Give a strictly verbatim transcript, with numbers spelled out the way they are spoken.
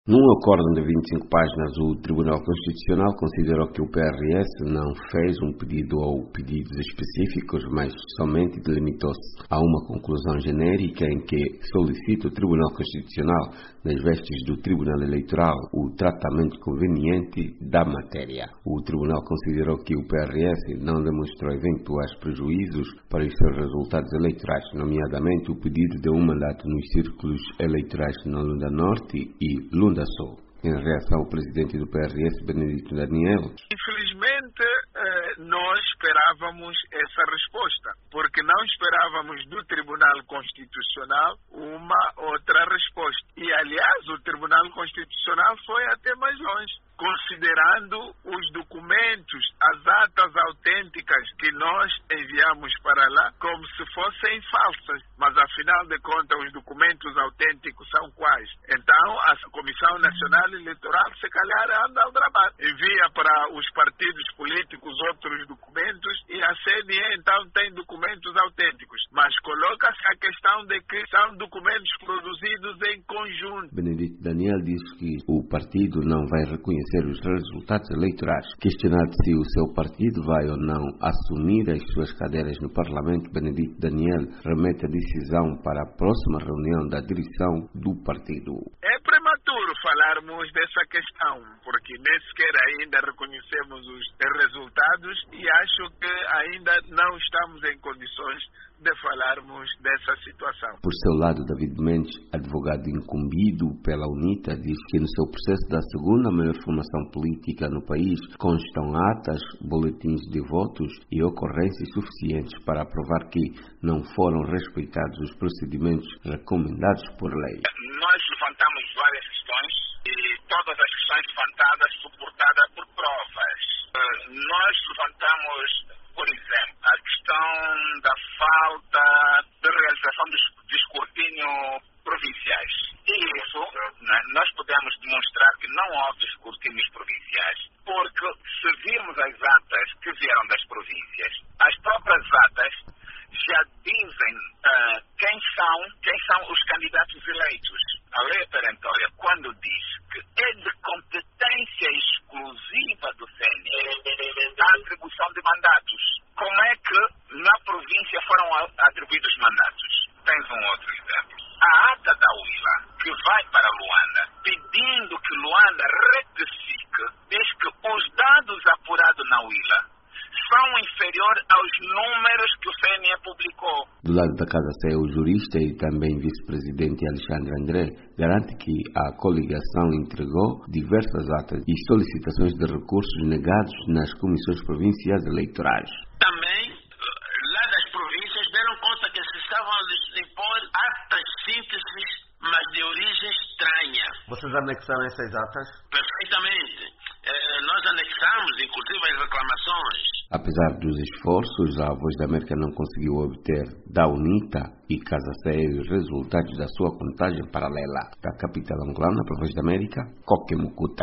Num acórdão de vinte e cinco páginas, o Tribunal Constitucional considerou que o P R S não fez um pedido ou pedidos específicos, mas somente delimitou-se a uma conclusão genérica em que solicita o Tribunal Constitucional, nas vestes do Tribunal Eleitoral, o tratamento conveniente da matéria. O Tribunal considerou que o P R S não demonstrou eventuais prejuízos para os seus resultados eleitorais, nomeadamente o pedido de um mandato nos círculos eleitorais na Lunda Norte e Lunda Sul. Em reação, o presidente do P R S, Benedito Daniel: infelizmente, nós esperávamos essa resposta, porque não esperávamos do Tribunal Constitucional uma outra resposta. E, aliás, o Tribunal Constitucional foi até mais longe, considerando os documentos, as atas autênticas que nós enviamos para lá como se fossem falsas. Mas, afinal de contas, os documentos autênticos são quais? Então, a Comissão Nacional Eleitoral, se calhar, anda ao trabalho. Envia para os partidos políticos outros documentos e a C N E, então, tem documentos autênticos. Mas coloca-se a questão de que são documentos produzidos em conjunto. Benedito Daniel diz que o partido não vai reconhecer os resultados eleitorais. Questionado se o seu partido vai ou não assumir as suas cadeiras no Parlamento, Benedito Daniel remete a decisão para a próxima reunião da direção do partido. É prematuro falarmos dessa questão, porque nem sequer ainda reconhecemos os resultados e acho que ainda não estamos em condições de falarmos dessa situação. Por seu lado, David Mendes, advogado incumbido pela UNITA, diz que no seu processo da segunda maior formação política no país constam atas, boletins de votos e ocorrências suficientes para provar que não foram respeitados os procedimentos recomendados por lei. Nós levantamos várias questões e todas as questões levantadas suportadas por provas. Nós levantamos, por exemplo, a questão da falta de realização dos, de escrutínio provinciais. E isso, né, nós podemos demonstrar que não houve escrutínios provinciais, porque se virmos as atas que vieram das províncias, as próprias atas já dizem uh, quem são, quem são os candidatos eleitos. A lei perentória, quando diz que é de competência exclusiva do C N E a atribuição de mandatos, como é que na província foram atribuídos mandatos? Tens um outro exemplo. A ata da U I L A, que vai para Luanda, pedindo que Luanda retifique, diz que os dados apurados na U I L A são inferiores aos números que o C N E publicou. Do lado da Casa C, o jurista e também vice-presidente Alexandre André garante que a coligação entregou diversas atas e solicitações de recursos negados nas comissões provinciais eleitorais. Também, lá das províncias, deram conta que se estavam a impor atas sínteses, mas de origem estranha. Vocês anexaram essas atas? Perfeitamente. Eh, nós anexamos, inclusive, as reclamações. Apesar dos esforços, a Voz da América não conseguiu obter da UNITA e Casa C os resultados da sua contagem paralela. Da capital angolana para a Voz da América, Coque Mucuta.